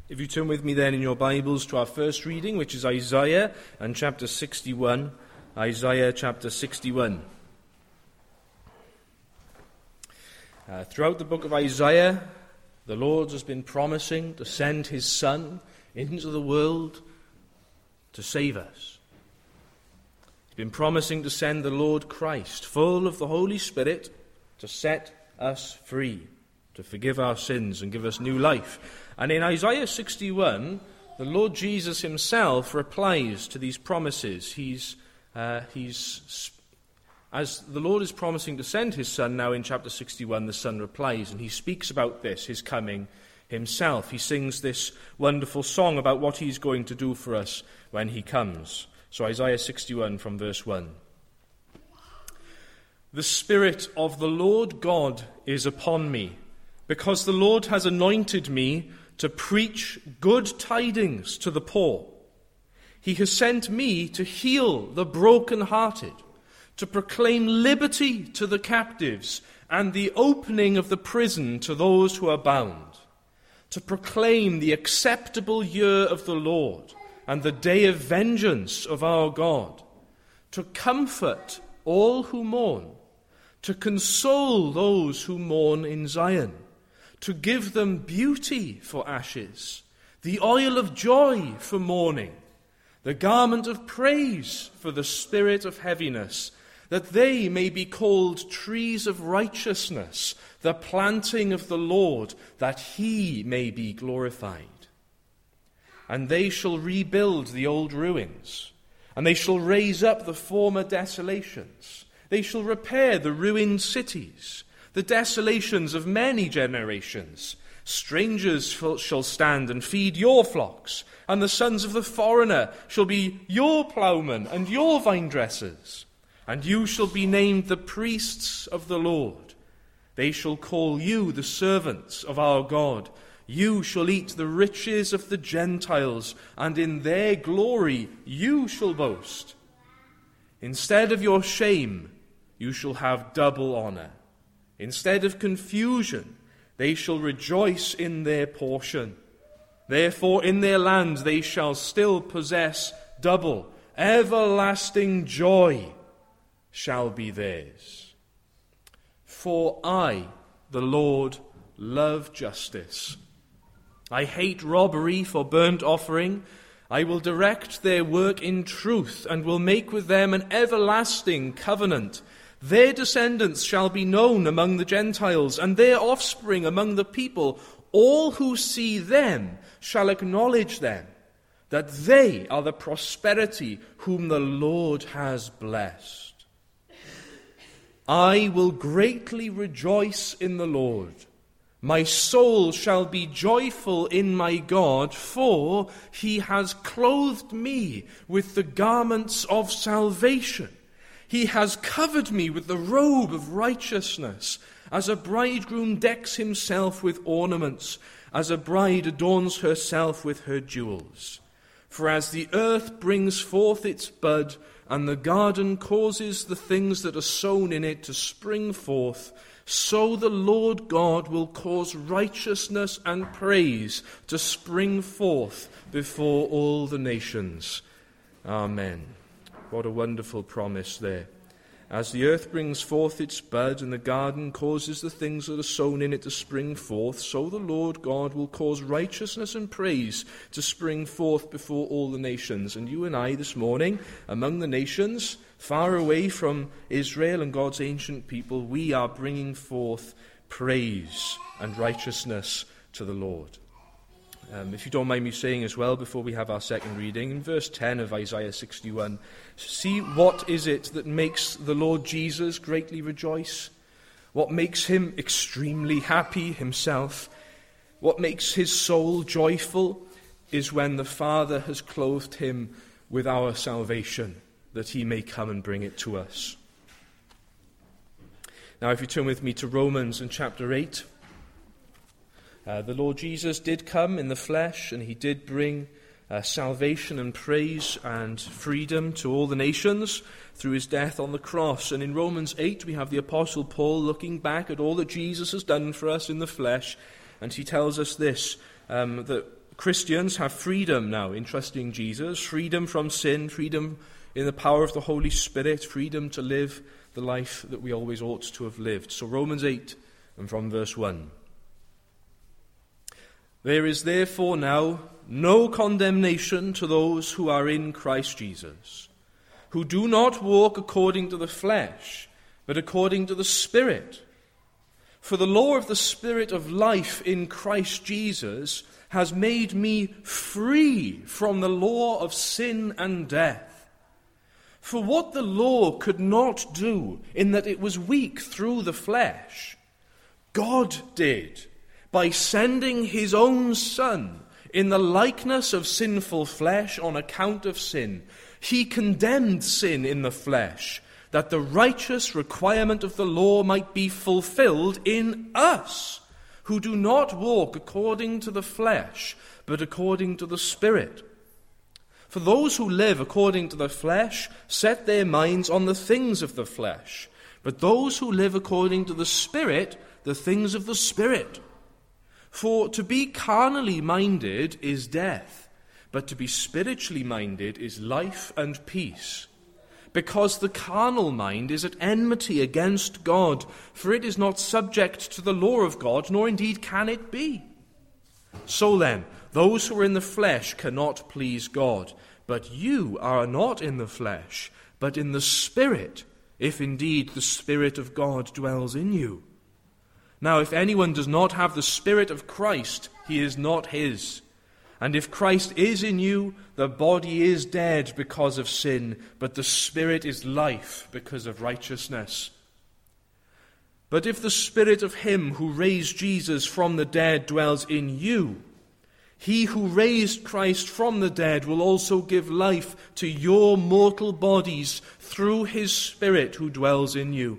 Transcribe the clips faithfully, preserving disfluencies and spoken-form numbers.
If you turn with me then in your Bibles to our first reading, which is Isaiah and chapter sixty-one. Isaiah chapter sixty-one. Uh, throughout the book of Isaiah, the Lord has been promising to send his Son into the world to save us. He's been promising to send the Lord Christ, full of the Holy Spirit, to set us free, to forgive our sins and give us new life. And in Isaiah sixty-one, the Lord Jesus himself replies to these promises. He's, uh, he's, as the Lord is promising to send his Son, now in chapter sixty-one, the Son replies, and he speaks about this, his coming himself. He sings this wonderful song about what he's going to do for us when he comes. So Isaiah sixty-one from verse one. The Spirit of the Lord God is upon me, because the Lord has anointed me to preach good tidings to the poor. He has sent me to heal the brokenhearted, to proclaim liberty to the captives and the opening of the prison to those who are bound, to proclaim the acceptable year of the Lord and the day of vengeance of our God, to comfort all who mourn, to console those who mourn in Zion, to give them beauty for ashes, the oil of joy for mourning, the garment of praise for the spirit of heaviness, that they may be called trees of righteousness, the planting of the Lord, that he may be glorified. And they shall rebuild the old ruins, and they shall raise up the former desolations. They shall repair the ruined cities, the desolations of many generations. Strangers shall stand and feed your flocks, and the sons of the foreigner shall be your ploughmen and your vine dressers. And you shall be named the priests of the Lord. They shall call you the servants of our God. You shall eat the riches of the Gentiles, and in their glory you shall boast. Instead of your shame, you shall have double honor. Instead of confusion, they shall rejoice in their portion. Therefore in their land they shall still possess double. Everlasting joy shall be theirs. For I, the Lord, love justice. I hate robbery for burnt offering. I will direct their work in truth and will make with them an everlasting covenant. Their descendants shall be known among the Gentiles, and their offspring among the people. All who see them shall acknowledge them, that they are the prosperity whom the Lord has blessed. I will greatly rejoice in the Lord. My soul shall be joyful in my God, for he has clothed me with the garments of salvation. He has covered me with the robe of righteousness, as a bridegroom decks himself with ornaments, as a bride adorns herself with her jewels. For as the earth brings forth its bud, and the garden causes the things that are sown in it to spring forth, so the Lord God will cause righteousness and praise to spring forth before all the nations. Amen. What a wonderful promise there. As the earth brings forth its bud and the garden causes the things that are sown in it to spring forth, so the Lord God will cause righteousness and praise to spring forth before all the nations. And you and I this morning, among the nations, far away from Israel and God's ancient people, we are bringing forth praise and righteousness to the Lord. Um, if you don't mind me saying as well, before we have our second reading, in verse ten of Isaiah sixty-one, see what is it that makes the Lord Jesus greatly rejoice? What makes him extremely happy himself? What makes his soul joyful is when the Father has clothed him with our salvation, that he may come and bring it to us. Now, if you turn with me to Romans in chapter eight, Uh, the Lord Jesus did come in the flesh, and he did bring uh, salvation and praise and freedom to all the nations through his death on the cross. And in Romans eight, we have the Apostle Paul looking back at all that Jesus has done for us in the flesh, and he tells us this, um, that Christians have freedom now in trusting Jesus, freedom from sin, freedom in the power of the Holy Spirit, freedom to live the life that we always ought to have lived. So Romans eight, and from verse one. There is therefore now no condemnation to those who are in Christ Jesus, who do not walk according to the flesh, but according to the Spirit. For the law of the Spirit of life in Christ Jesus has made me free from the law of sin and death. For what the law could not do, in that it was weak through the flesh, God did by sending his own Son in the likeness of sinful flesh on account of sin. He condemned sin in the flesh, that the righteous requirement of the law might be fulfilled in us, who do not walk according to the flesh, but according to the Spirit. For those who live according to the flesh set their minds on the things of the flesh, but those who live according to the Spirit, the things of the Spirit. For to be carnally minded is death, but to be spiritually minded is life and peace. Because the carnal mind is at enmity against God, for it is not subject to the law of God, nor indeed can it be. So then, those who are in the flesh cannot please God, but you are not in the flesh, but in the Spirit, if indeed the Spirit of God dwells in you. Now, if anyone does not have the Spirit of Christ, he is not his. And if Christ is in you, the body is dead because of sin, but the Spirit is life because of righteousness. But if the Spirit of him who raised Jesus from the dead dwells in you, he who raised Christ from the dead will also give life to your mortal bodies through his Spirit who dwells in you.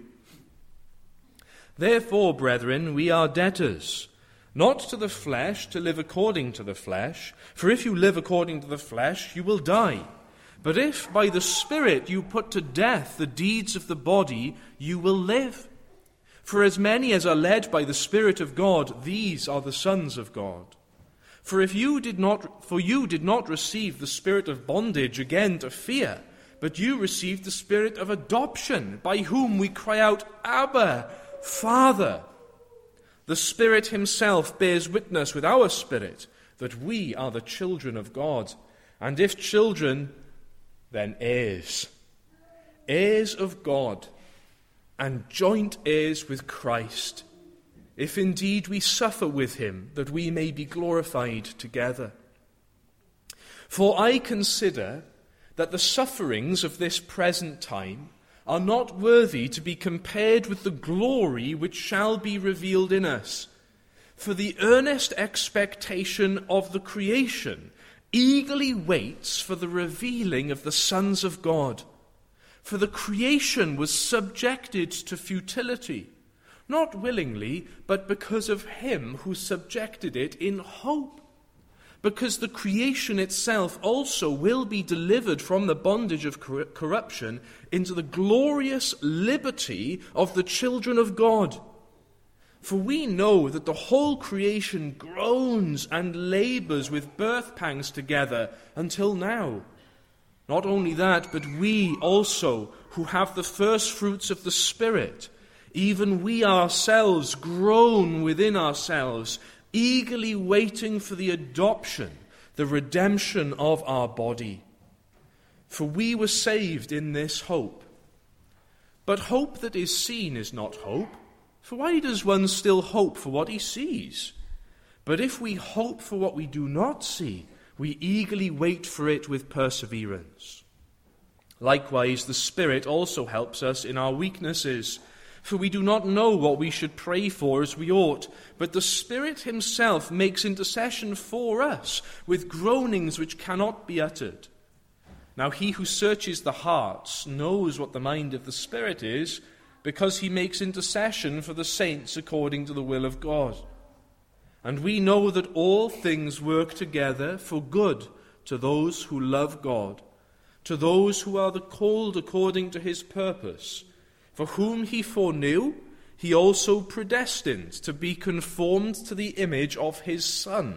Therefore, brethren, we are debtors, not to the flesh, to live according to the flesh. For if you live according to the flesh, you will die. But if by the Spirit you put to death the deeds of the body, you will live. For as many as are led by the Spirit of God, these are the sons of God. For if you did not, for you did not receive the spirit of bondage again to fear, but you received the Spirit of adoption, by whom we cry out, Abba, Father. The Spirit himself bears witness with our spirit that we are the children of God. And if children, then heirs. Heirs of God, and joint heirs with Christ, if indeed we suffer with him, that we may be glorified together. For I consider that the sufferings of this present time are not worthy to be compared with the glory which shall be revealed in us. For the earnest expectation of the creation eagerly waits for the revealing of the sons of God. For the creation was subjected to futility, not willingly, but because of him who subjected it in hope. Because the creation itself also will be delivered from the bondage of corruption into the glorious liberty of the children of God. For we know that the whole creation groans and labors with birth pangs together until now. Not only that, but we also, who have the first fruits of the Spirit, even we ourselves groan within ourselves, eagerly waiting for the adoption, the redemption of our body. For we were saved in this hope. But hope that is seen is not hope. For why does one still hope for what he sees? But if we hope for what we do not see, we eagerly wait for it with perseverance. Likewise, the Spirit also helps us in our weaknesses. For we do not know what we should pray for as we ought, but the Spirit himself makes intercession for us with groanings which cannot be uttered. Now he who searches the hearts knows what the mind of the Spirit is, because he makes intercession for the saints according to the will of God. And we know that all things work together for good to those who love God, to those who are the called according to his purpose. For whom he foreknew, he also predestined to be conformed to the image of his Son,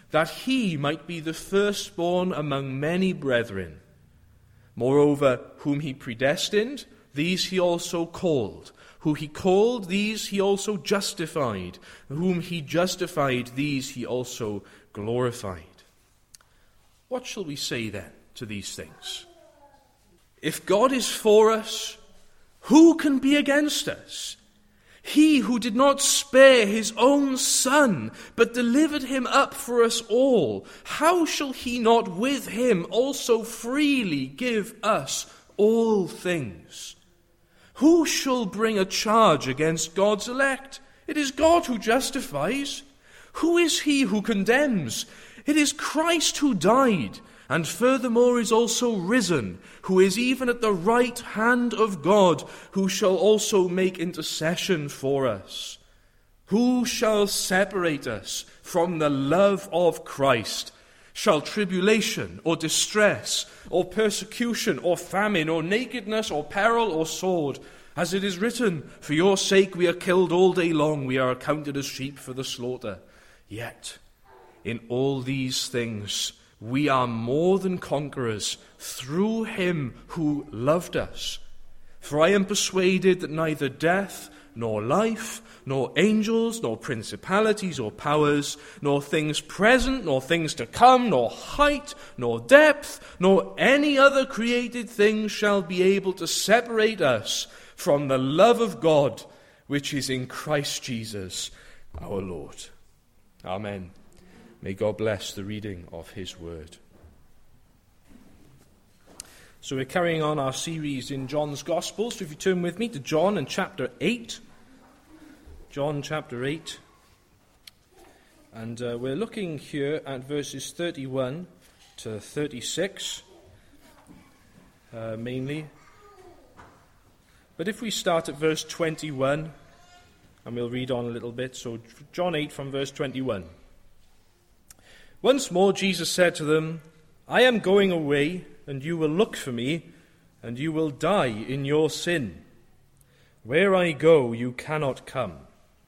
that he might be the firstborn among many brethren. Moreover, whom he predestined, these he also called. Who he called, these he also justified. Whom he justified, these he also glorified. What shall we say then to these things? If God is for us, who can be against us? He who did not spare his own Son, but delivered him up for us all, how shall he not with him also freely give us all things? Who shall bring a charge against God's elect? It is God who justifies. Who is he who condemns? It is Christ who died, and furthermore is also risen, who is even at the right hand of God, who shall also make intercession for us. Who shall separate us from the love of Christ? Shall tribulation, or distress, or persecution, or famine, or nakedness, or peril, or sword? As it is written, for your sake we are killed all day long, we are accounted as sheep for the slaughter. Yet, in all these things, we are more than conquerors through him who loved us. For I am persuaded that neither death, nor life, nor angels, nor principalities or powers, nor things present, nor things to come, nor height, nor depth, nor any other created thing shall be able to separate us from the love of God, which is in Christ Jesus our Lord. Amen. May God bless the reading of his word. So we're carrying on our series in John's Gospel. So if you turn with me to John and chapter eight. John chapter eight. And uh, we're looking here at verses thirty-one to thirty-six, uh, mainly. But if we start at verse twenty-one, and we'll read on a little bit. So John eight from verse twenty-one. Once more Jesus said to them, I am going away, and you will look for me, and you will die in your sin. Where I go, you cannot come.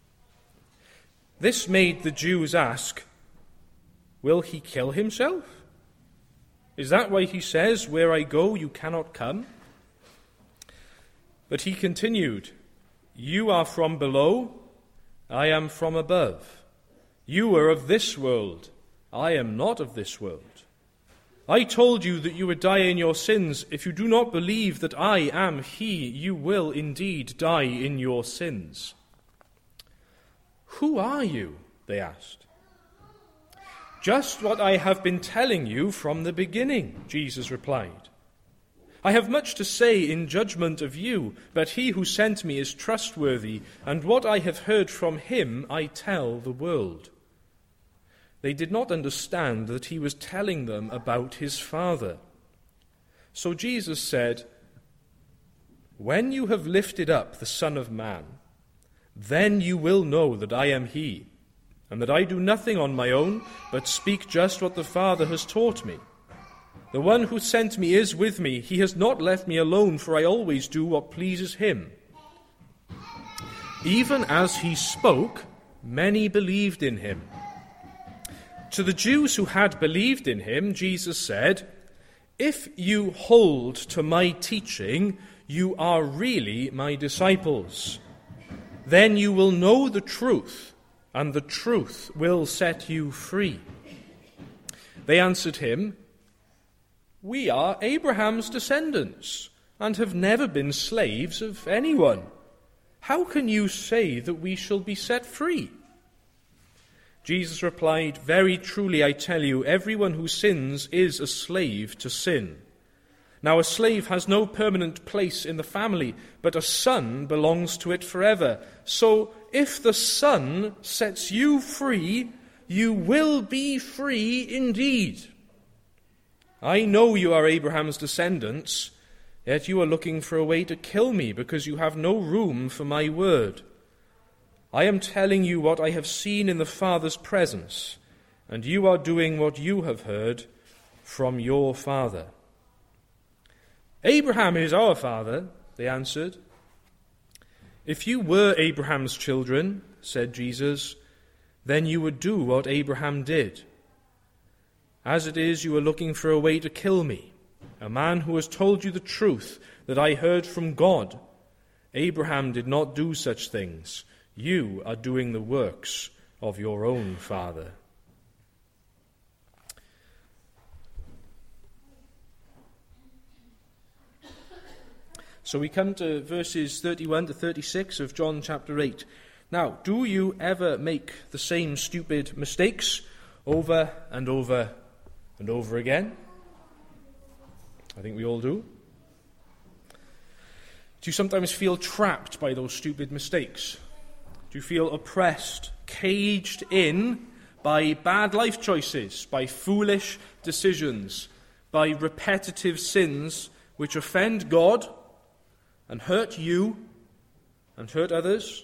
This made the Jews ask, will he kill himself? Is that why he says, where I go, you cannot come? But he continued, you are from below, I am from above. You are of this world, I am not of this world. I told you that you would die in your sins. If you do not believe that I am he, you will indeed die in your sins. Who are you? They asked. Just what I have been telling you from the beginning, Jesus replied. I have much to say in judgment of you, but he who sent me is trustworthy, and what I have heard from him I tell the world. They did not understand that he was telling them about his Father. So Jesus said, when you have lifted up the Son of Man, then you will know that I am he, and that I do nothing on my own, but speak just what the Father has taught me. The one who sent me is with me. He has not left me alone, for I always do what pleases him. Even as he spoke, many believed in him. To the Jews who had believed in him, Jesus said, if you hold to my teaching, you are really my disciples. Then you will know the truth, and the truth will set you free. They answered him, we are Abraham's descendants, and have never been slaves of anyone. How can you say that we shall be set free? Jesus replied, very truly I tell you, everyone who sins is a slave to sin. Now a slave has no permanent place in the family, but a son belongs to it forever. So if the Son sets you free, you will be free indeed. I know you are Abraham's descendants, yet you are looking for a way to kill me, because you have no room for my word. I am telling you what I have seen in the Father's presence, and you are doing what you have heard from your father. Abraham is our father, they answered. If you were Abraham's children, said Jesus, then you would do what Abraham did. As it is, you are looking for a way to kill me, a man who has told you the truth that I heard from God. Abraham did not do such things. You are doing the works of your own father." So we come to verses thirty-one to thirty-six of John chapter eight. Now, do you ever make the same stupid mistakes over and over and over again? I think we all do. Do you sometimes feel trapped by those stupid mistakes? Do you feel oppressed, caged in by bad life choices, by foolish decisions, by repetitive sins which offend God and hurt you and hurt others?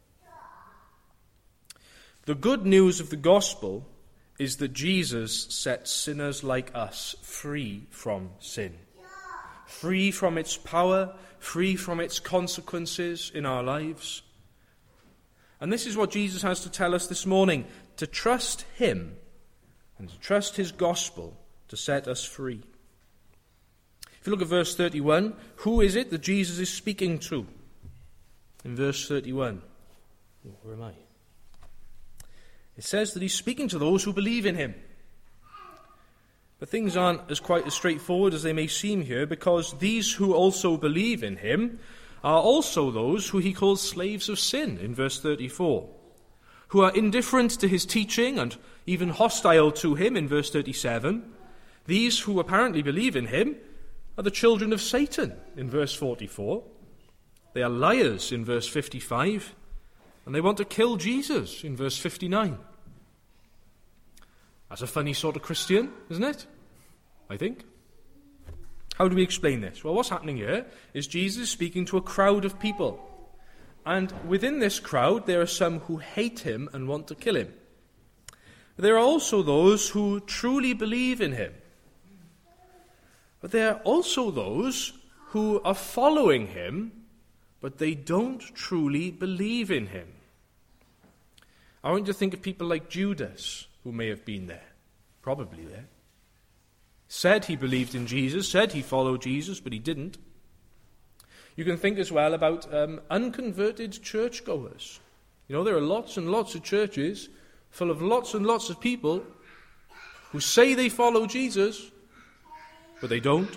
The good news of the gospel is that Jesus sets sinners like us free from sin, free from its power, free from its consequences in our lives. And this is what Jesus has to tell us this morning, to trust him and to trust his gospel to set us free. If you look at verse thirty-one, who is it that Jesus is speaking to? In verse thirty-one, oh, where am I? It says that he's speaking to those who believe in him. But things aren't as quite as straightforward as they may seem here, because these who also believe in him are also those who he calls slaves of sin in verse thirty-four, who are indifferent to his teaching and even hostile to him in verse thirty-seven. These who apparently believe in him are the children of Satan in verse forty-four. They are liars in verse fifty-five, and they want to kill Jesus in verse fifty-nine. That's a funny sort of Christian, isn't it? I think. How do we explain this? Well, what's happening here is Jesus speaking to a crowd of people. And within this crowd, there are some who hate him and want to kill him. There are also those who truly believe in him. But there are also those who are following him, but they don't truly believe in him. I want you to think of people like Judas, who may have been there, probably there. Said he believed in Jesus, said he followed Jesus, but he didn't. You can think as well about um, unconverted churchgoers. You know, there are lots and lots of churches full of lots and lots of people who say they follow Jesus, but they don't.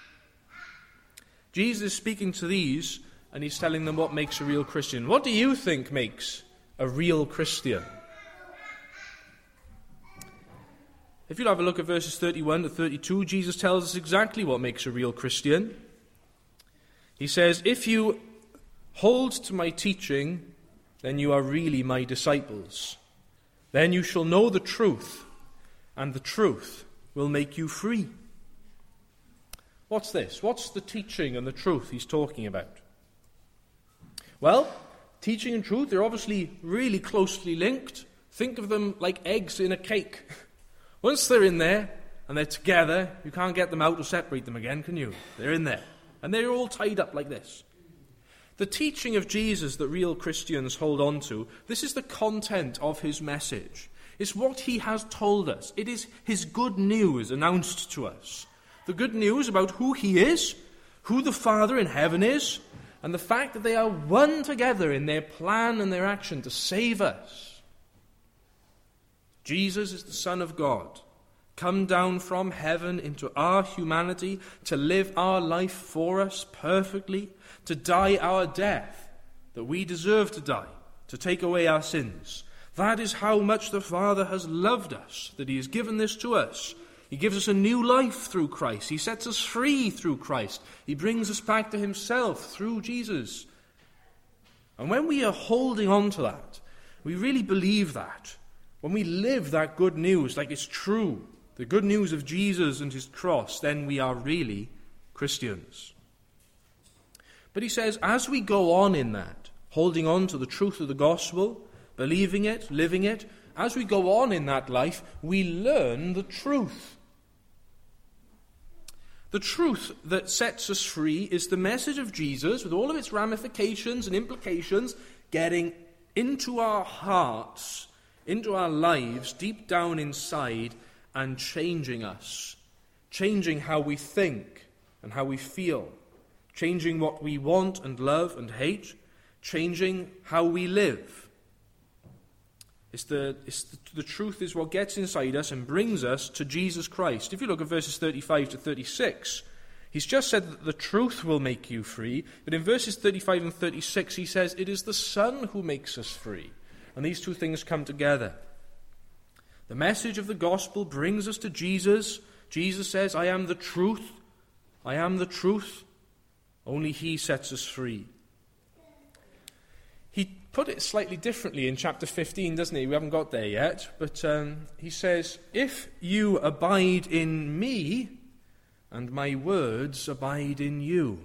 Jesus is speaking to these, and he's telling them what makes a real Christian. What do you think makes a real Christian? If you'll have a look at verses thirty-one to thirty-two, Jesus tells us exactly what makes a real Christian. He says, "If you hold to my teaching, then you are really my disciples. Then you shall know the truth, and the truth will make you free." What's this? What's the teaching and the truth he's talking about? Well, teaching and truth, they're obviously really closely linked. Think of them like eggs in a cake. Once they're in there and they're together, you can't get them out or separate them again, can you? They're in there. And they're all tied up like this. The teaching of Jesus that real Christians hold on to, this is the content of his message. It's what he has told us. It is his good news announced to us. The good news about who he is, who the Father in heaven is, and the fact that they are one together in their plan and their action to save us. Jesus is the Son of God, come down from heaven into our humanity to live our life for us perfectly, to die our death that we deserve to die, to take away our sins. That is how much the Father has loved us, that he has given this to us. He gives us a new life through Christ. He sets us free through Christ. He brings us back to himself through Jesus. And when we are holding on to that, we really believe that. When we live that good news like it's true, the good news of Jesus and his cross, then we are really Christians. But he says, as we go on in that, holding on to the truth of the gospel, believing it, living it, as we go on in that life, we learn the truth. The truth that sets us free is the message of Jesus, with all of its ramifications and implications, getting into our hearts, into our lives, deep down inside, and changing us, changing how we think and how we feel, changing what we want and love and hate, changing how we live. It's the, it's the, the truth is what gets inside us and brings us to Jesus Christ. If you look at verses thirty-five to thirty-six, he's just said that the truth will make you free, but in verses thirty-five and thirty-six he says it is the Son who makes us free. And these two things come together. The message of the gospel brings us to Jesus. Jesus says, I am the truth. I am the truth. Only he sets us free. He put it slightly differently in chapter fifteen, doesn't he? We haven't got there yet. But um, he says, if you abide in me, and my words abide in you.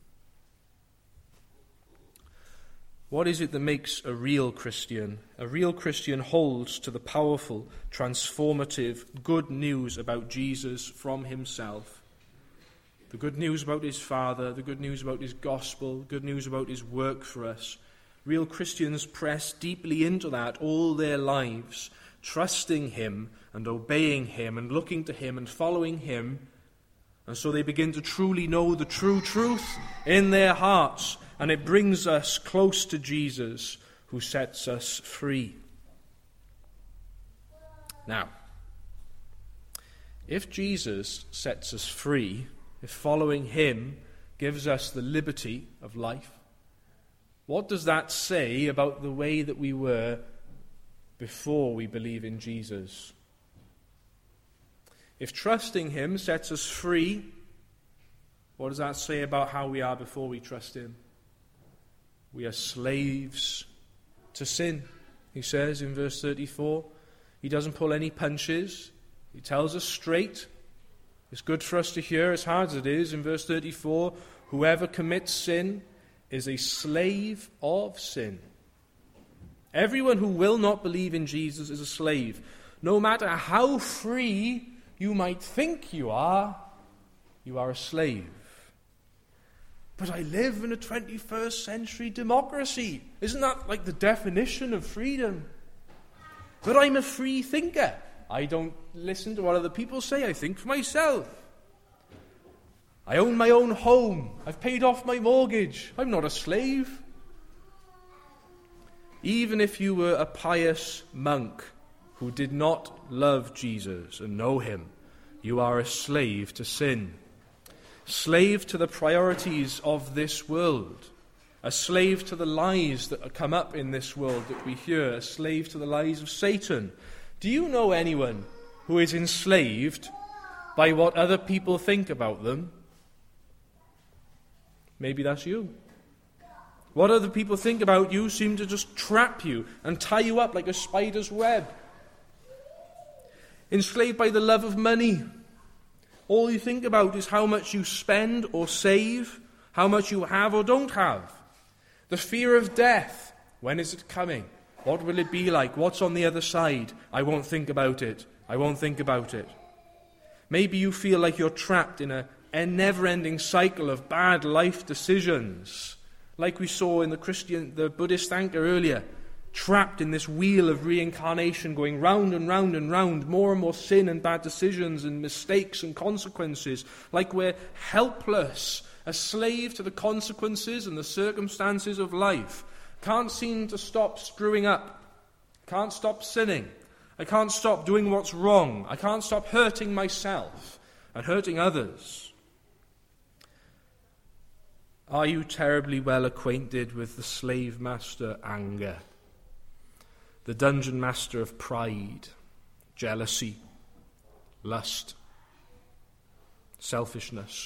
What is it that makes a real Christian? A real Christian holds to the powerful, transformative, good news about Jesus from himself. The good news about his Father, the good news about his gospel, good news about his work for us. Real Christians press deeply into that all their lives, trusting him and obeying him and looking to him and following him. And so they begin to truly know the true truth in their hearts, and it brings us close to Jesus, who sets us free. Now, if Jesus sets us free, if following him gives us the liberty of life, what does that say about the way that we were before we believe in Jesus? If trusting him sets us free, what does that say about how we are before we trust him? We are slaves to sin, he says in verse thirty-four. He doesn't pull any punches. He tells us straight. It's good for us to hear, as hard as it is, in verse thirty-four, whoever commits sin is a slave of sin. Everyone who will not believe in Jesus is a slave. No matter how free you might think you are, you are a slave. But I live in a twenty-first century democracy. Isn't that like the definition of freedom? But I'm a free thinker. I don't listen to what other people say. I think for myself. I own my own home. I've paid off my mortgage. I'm not a slave. Even if you were a pious monk who did not love Jesus and know him, you are a slave to sin. Slave to the priorities of this world. A slave to the lies that come up in this world that we hear. A slave to the lies of Satan. Do you know anyone who is enslaved by what other people think about them? Maybe that's you. What other people think about you seem to just trap you and tie you up like a spider's web. Enslaved by the love of money. All you think about is how much you spend or save, how much you have or don't have. The fear of death. When is it coming? What will it be like? What's on the other side? I won't think about it. I won't think about it. Maybe you feel like you're trapped in a, a never-ending cycle of bad life decisions, like we saw in the Christian, the Buddhist Anchor earlier. Trapped in this wheel of reincarnation, going round and round and round, more and more sin and bad decisions and mistakes and consequences, like we're helpless, a slave to the consequences and the circumstances of life. Can't seem to stop screwing up. Can't stop sinning. I can't stop doing what's wrong. I can't stop hurting myself and hurting others. Are you terribly well acquainted with the slave master anger? The dungeon master of pride, jealousy, lust, selfishness.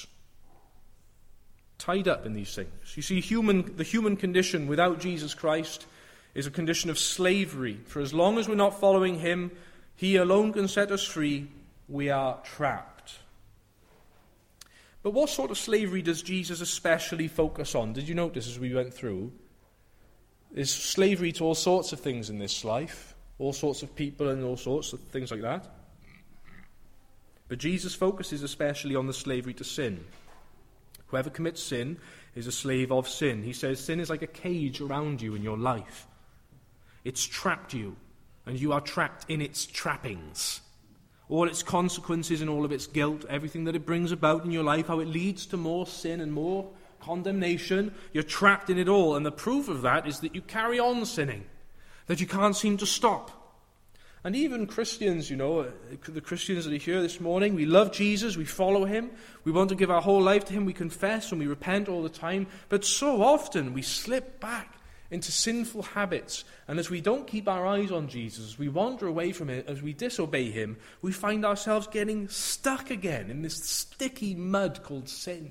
Tied up in these things. You see, human, the human condition without Jesus Christ is a condition of slavery. For as long as we're not following him, he alone can set us free. We are trapped. But what sort of slavery does Jesus especially focus on? Did you notice as we went through? There's slavery to all sorts of things in this life, all sorts of people and all sorts of things like that. But Jesus focuses especially on the slavery to sin. Whoever commits sin is a slave of sin. He says sin is like a cage around you in your life. It's trapped you, and you are trapped in its trappings. all its consequences and all of its guilt, everything that it brings about in your life, how it leads to more sin and more condemnation. You're trapped in it all, and the proof of that is that you carry on sinning, that you can't seem to stop. And even Christians, you know, the Christians that are here this morning, we love Jesus, we follow him, we want to give our whole life to him, we confess and we repent all the time, but so often we slip back into sinful habits, and as we don't keep our eyes on Jesus, as we wander away from him, as we disobey him, we find ourselves getting stuck again in this sticky mud called sin.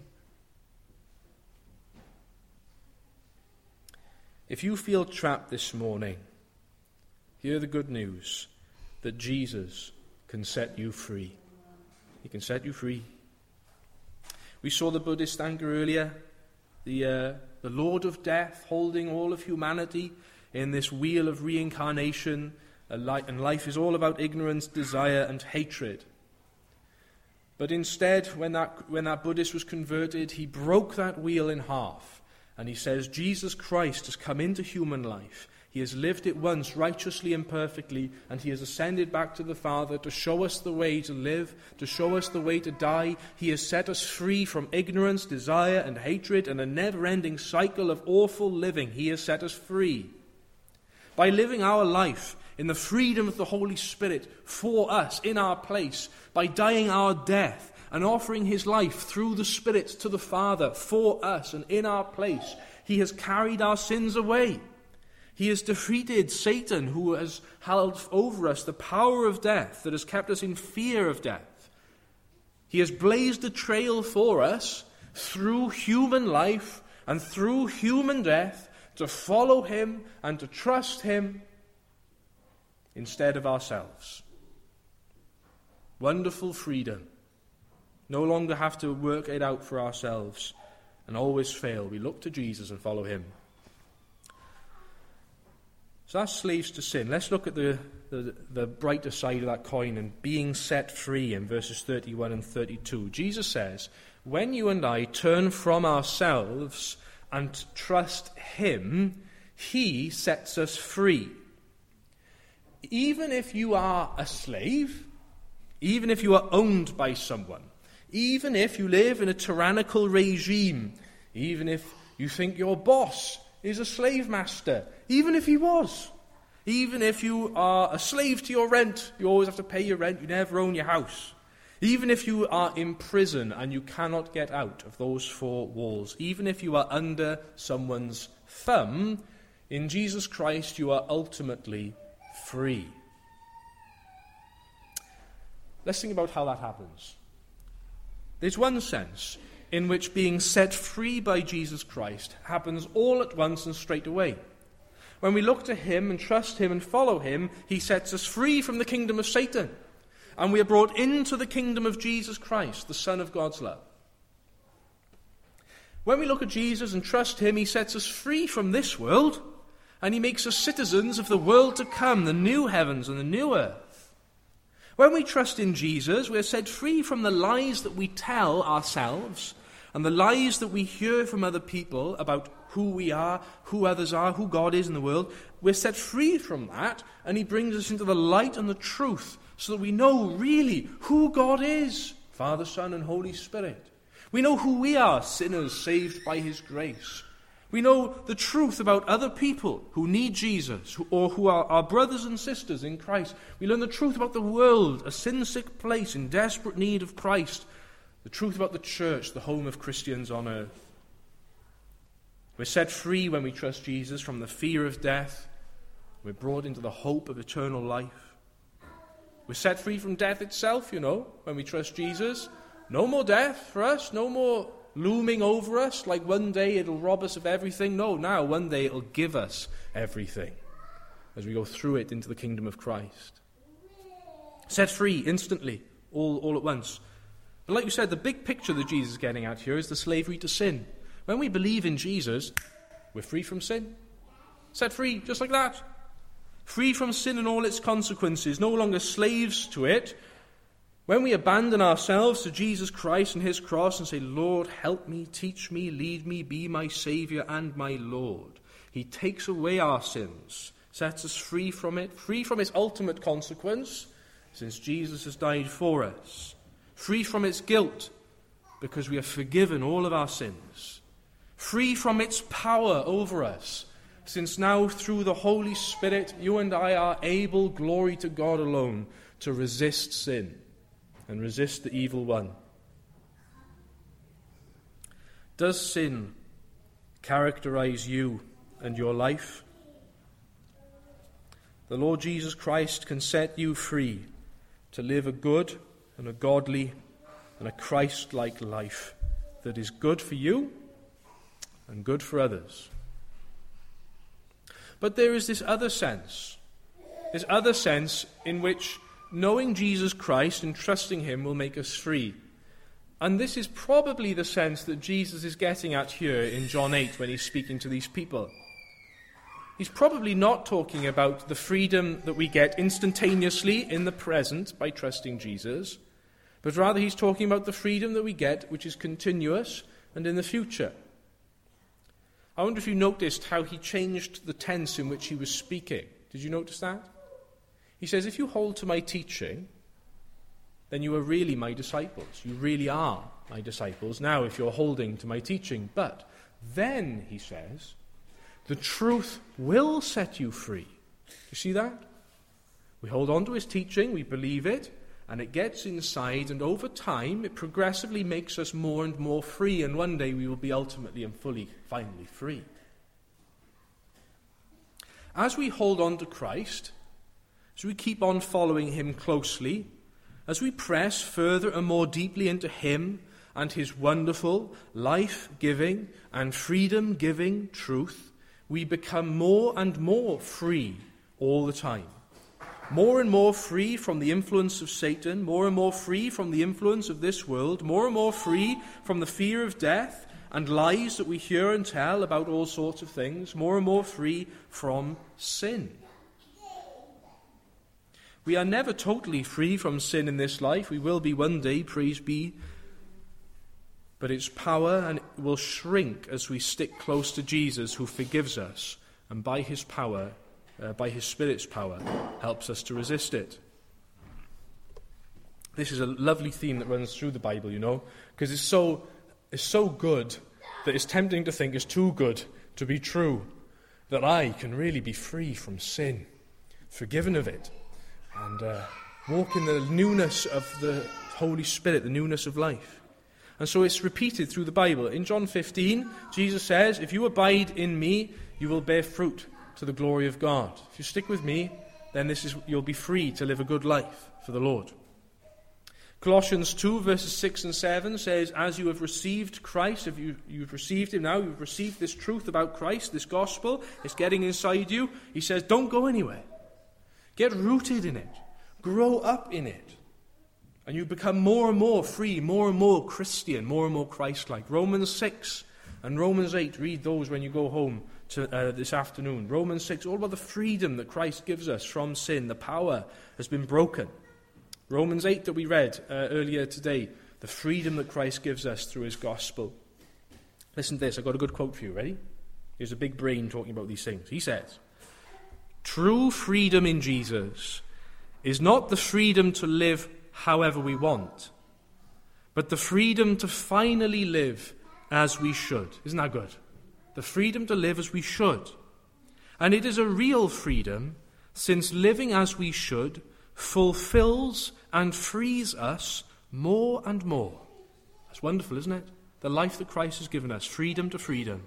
If you feel trapped this morning, hear the good news that Jesus can set you free. He can set you free. We saw the Buddhist anchor earlier, the uh, the Lord of Death holding all of humanity in this wheel of reincarnation, and life is all about ignorance, desire, and hatred. But instead, when that when that Buddhist was converted, he broke that wheel in half, and he says, Jesus Christ has come into human life. He has lived it once righteously and perfectly, and he has ascended back to the Father to show us the way to live, to show us the way to die. He has set us free from ignorance, desire, and hatred, and a never-ending cycle of awful living. He has set us free. By living our life in the freedom of the Holy Spirit for us, in our place, by dying our death and offering his life through the Spirit to the Father for us and in our place, he has carried our sins away. He has defeated Satan, who has held over us the power of death, that has kept us in fear of death. He has blazed a trail for us through human life and through human death to follow him and to trust him instead of ourselves. Wonderful freedom. No longer have to work it out for ourselves and always fail. We look to Jesus and follow him. So that's slaves to sin. Let's look at the, the, the brighter side of that coin and being set free in verses thirty-one and thirty-two. Jesus says, when you and I turn from ourselves and trust him, he sets us free. Even if you are a slave, even if you are owned by someone, even if you live in a tyrannical regime, even if you think your boss is a slave master, even if he was, even if you are a slave to your rent, you always have to pay your rent, you never own your house, even if you are in prison and you cannot get out of those four walls, even if you are under someone's thumb, in Jesus Christ you are ultimately free. Let's think about how that happens. There's one sense in which being set free by Jesus Christ happens all at once and straight away. When we look to him and trust him and follow him, he sets us free from the kingdom of Satan, and we are brought into the kingdom of Jesus Christ, the Son of God's love. When we look at Jesus and trust him, he sets us free from this world, and he makes us citizens of the world to come, the new heavens and the new earth. When we trust in Jesus, we are set free from the lies that we tell ourselves and the lies that we hear from other people about who we are, who others are, who God is in the world. We're set free from that, and he brings us into the light and the truth so that we know really who God is, Father, Son, and Holy Spirit. We know who we are, sinners saved by his grace. We know the truth about other people who need Jesus, who, or who are our brothers and sisters in Christ. We learn the truth about the world, a sin-sick place in desperate need of Christ. The truth about the church, the home of Christians on earth. We're set free when we trust Jesus from the fear of death. We're brought into the hope of eternal life. We're set free from death itself, you know, when we trust Jesus. No more death for us, no more looming over us, like one day it'll rob us of everything. No, now one day it'll give us everything as we go through it into the kingdom of Christ. Set free instantly, all, all at once. But like you said, the big picture that Jesus is getting at here is the slavery to sin. When we believe in Jesus, we're free from sin. Set free, just like that. Free from sin and all its consequences, no longer slaves to it. When we abandon ourselves to Jesus Christ and his cross and say, Lord, help me, teach me, lead me, be my Saviour and my Lord, he takes away our sins, sets us free from it, free from its ultimate consequence, since Jesus has died for us. Free from its guilt, because we are forgiven all of our sins. Free from its power over us, since now through the Holy Spirit you and I are able, glory to God alone, to resist sin and resist the evil one. Does sin characterize you and your life? The Lord Jesus Christ can set you free to live a good and a godly and a Christ-like life that is good for you and good for others. But there is this other sense, this other sense in which knowing Jesus Christ and trusting him will make us free. And this is probably the sense that Jesus is getting at here in John eight when he's speaking to these people. He's probably not talking about the freedom that we get instantaneously in the present by trusting Jesus, but rather he's talking about the freedom that we get which is continuous and in the future. I wonder if you noticed how he changed the tense in which he was speaking. Did you notice that? He says, if you hold to my teaching, then you are really my disciples. You really are my disciples now if you're holding to my teaching. But then, he says, the truth will set you free. You see that? We hold on to his teaching, we believe it, and it gets inside, and over time it progressively makes us more and more free, and one day we will be ultimately and fully, finally free. As we hold on to Christ, as we keep on following him closely, as we press further and more deeply into him and his wonderful, life-giving and freedom-giving truth, we become more and more free all the time. More and more free from the influence of Satan, more and more free from the influence of this world, more and more free from the fear of death and lies that we hear and tell about all sorts of things, more and more free from sin. We are never totally free from sin in this life. We will be one day, praise be. But its power and it will shrink as we stick close to Jesus, who forgives us, and by his power, uh, by his Spirit's power, helps us to resist it. This is a lovely theme that runs through the Bible, you know, because it's so it's so good that it's tempting to think it's too good to be true, that I can really be free from sin, forgiven of it, and uh, walk in the newness of the Holy Spirit, the newness of life. And so it's repeated through the Bible. In John fifteen, Jesus says, if you abide in me, you will bear fruit to the glory of God. If you stick with me, then this is you'll be free to live a good life for the Lord. Colossians two, verses six and seven says, as you have received Christ, if you, you've received him now, you've received this truth about Christ, this gospel, it's getting inside you. He says, don't go anywhere. Get rooted in it. Grow up in it. And you become more and more free, more and more Christian, more and more Christ-like. Romans six and Romans eight, read those when you go home to, uh, this afternoon. Romans six, all about the freedom that Christ gives us from sin. The power has been broken. Romans eight that we read uh, earlier today, the freedom that Christ gives us through his gospel. Listen to this, I've got a good quote for you, ready? Here's a big brain talking about these things. He says, true freedom in Jesus is not the freedom to live however we want, but the freedom to finally live as we should. Isn't that good? The freedom to live as we should. And it is a real freedom, since living as we should fulfills and frees us more and more. That's wonderful, isn't it? The life that Christ has given us, freedom to freedom.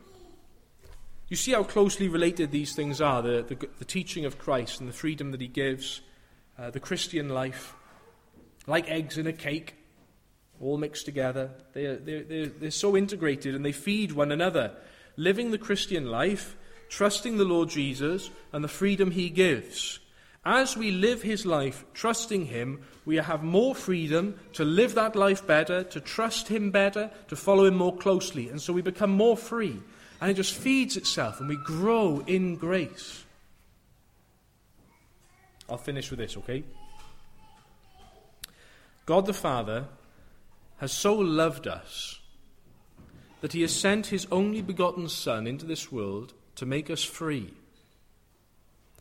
You see how closely related these things are, the, the, the teaching of Christ and the freedom that he gives, uh, the Christian life. Like eggs in a cake, all mixed together. They're, they're, they're, they're so integrated and they feed one another. Living the Christian life, trusting the Lord Jesus and the freedom he gives. As we live his life, trusting him, we have more freedom to live that life better, to trust him better, to follow him more closely. And so we become more free. And it just feeds itself and we grow in grace. I'll finish with this, okay? God the Father has so loved us that he has sent his only begotten Son into this world to make us free.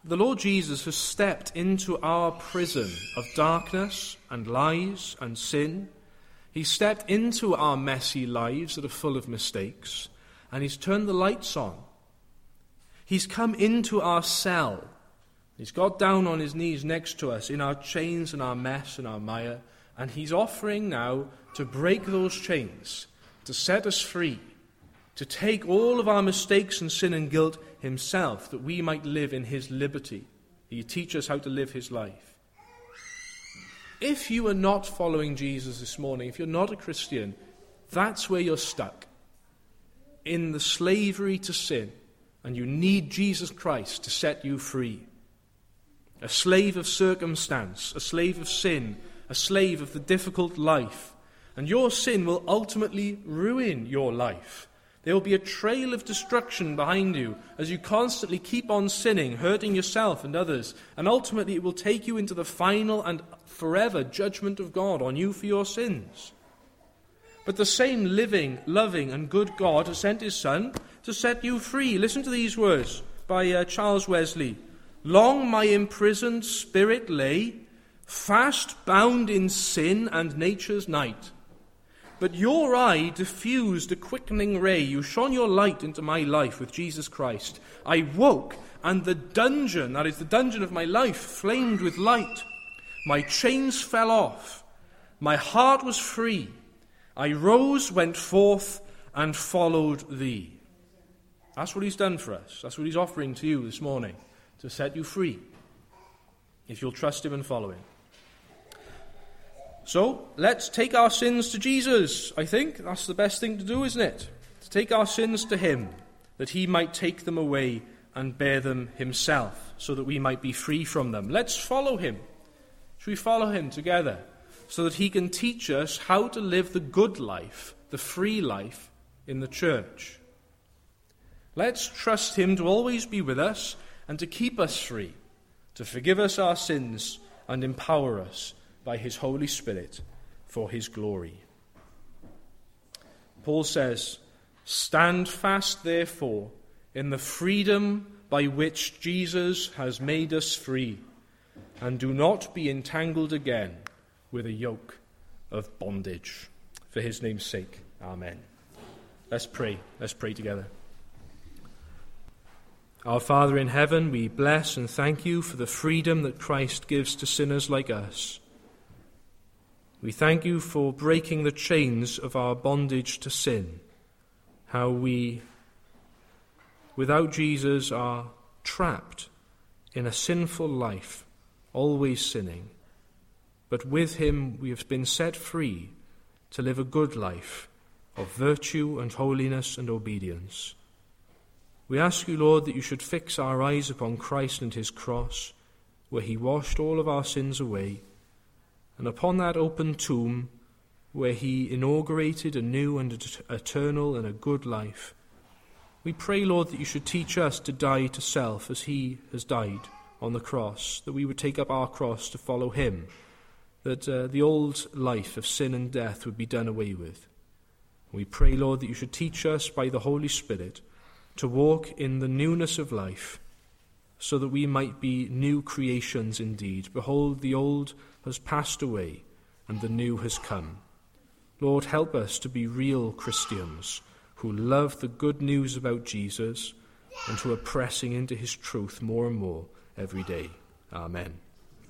the Lord Jesus has stepped into our prison of darkness and lies and sin. He's stepped into our messy lives that are full of mistakes, and he's turned the lights on. He's come into our cell. He's got down on his knees next to us in our chains and our mess and our mire, and he's offering now to break those chains, to set us free, to take all of our mistakes and sin and guilt himself, that we might live in his liberty. He teaches us how to live his life. If you are not following Jesus this morning, if you're not a Christian, that's where you're stuck, in the slavery to sin, and you need Jesus Christ to set you free. A slave of circumstance, a slave of sin, a slave of the difficult life. And your sin will ultimately ruin your life. There will be a trail of destruction behind you as you constantly keep on sinning, hurting yourself and others. And ultimately it will take you into the final and forever judgment of God on you for your sins. But the same living, loving and good God has sent his Son to set you free. Listen to these words by uh, Charles Wesley. Long my imprisoned spirit lay, fast bound in sin and nature's night. But your eye diffused a quickening ray. You shone your light into my life with Jesus Christ. I woke, and the dungeon, that is the dungeon of my life, flamed with light. My chains fell off. My heart was free. I rose, went forth, and followed thee. That's what he's done for us. That's what he's offering to you this morning, to set you free, if you'll trust him and follow him. So, let's take our sins to Jesus, I think. That's the best thing to do, isn't it? To take our sins to him, that he might take them away and bear them himself, so that we might be free from them. Let's follow him. Should we follow him together, so that he can teach us how to live the good life, the free life, in the church? Let's trust him to always be with us and to keep us free, to forgive us our sins and empower us by his Holy Spirit for his glory. Paul says, stand fast, therefore, in the freedom by which Jesus has made us free, and do not be entangled again with a yoke of bondage. For his name's sake, amen. Let's pray. Let's pray together. Our Father in heaven, we bless and thank you for the freedom that Christ gives to sinners like us. We thank you for breaking the chains of our bondage to sin, how we, without Jesus, are trapped in a sinful life, always sinning. But with him we have been set free to live a good life of virtue and holiness and obedience. We ask you, Lord, that you should fix our eyes upon Christ and his cross, where he washed all of our sins away, and upon that open tomb, where he inaugurated a new and eternal and a good life. We pray, Lord, that you should teach us to die to self as he has died on the cross, that we would take up our cross to follow him, that uh, the old life of sin and death would be done away with. We pray, Lord, that you should teach us by the Holy Spirit to walk in the newness of life, so that we might be new creations indeed. Behold, the old has passed away, and the new has come. Lord, help us to be real Christians who love the good news about Jesus and who are pressing into his truth more and more every day. Amen.